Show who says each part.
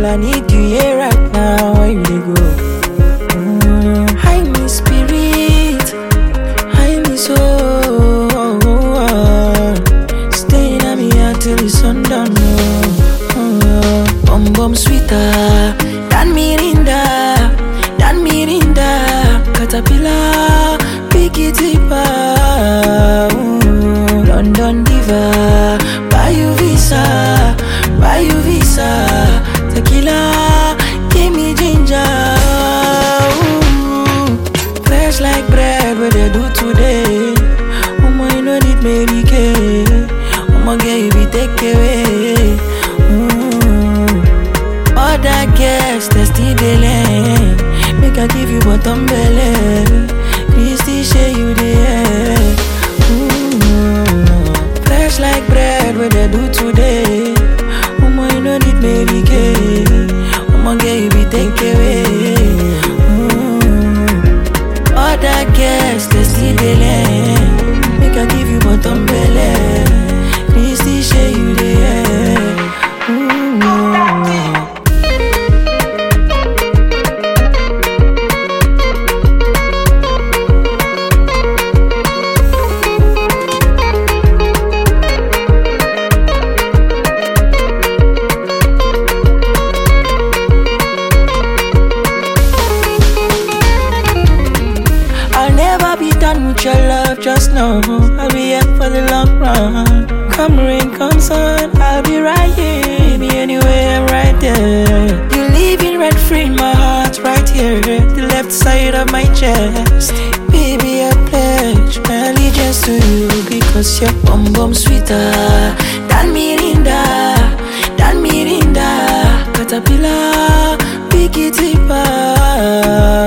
Speaker 1: I need you here right now. Where you dey go? Hide me spirit, hide me soul. Staying at me until the sundown. Bum bum sweeter than Mirinda, Caterpillar, pick it deeper. London diva, buy you visa, tequila, give me ginger. Fresh like bread, what they do today. Mama, you no need Mary Kay. Mama, girl, you be take away. Other guests, they still delay. Make I give you bottom belly. Christy, share you there. Fresh like bread, what they do today. Mama, you no need Mary Kay. Mama, girl, you be take away. Other guests, they still delay. Make I give you bottom belly. Christy, share you there. With your love, just know I'll be here for the long run. Come rain, come sun, I'll be right here. Be anywhere, I'm right there. You living rent free in my heart, right here, the left side of my chest. Baby, I pledge my allegiance to you because you're bum bum sweeter than Mirinda, Caterpillar, pick it deeper.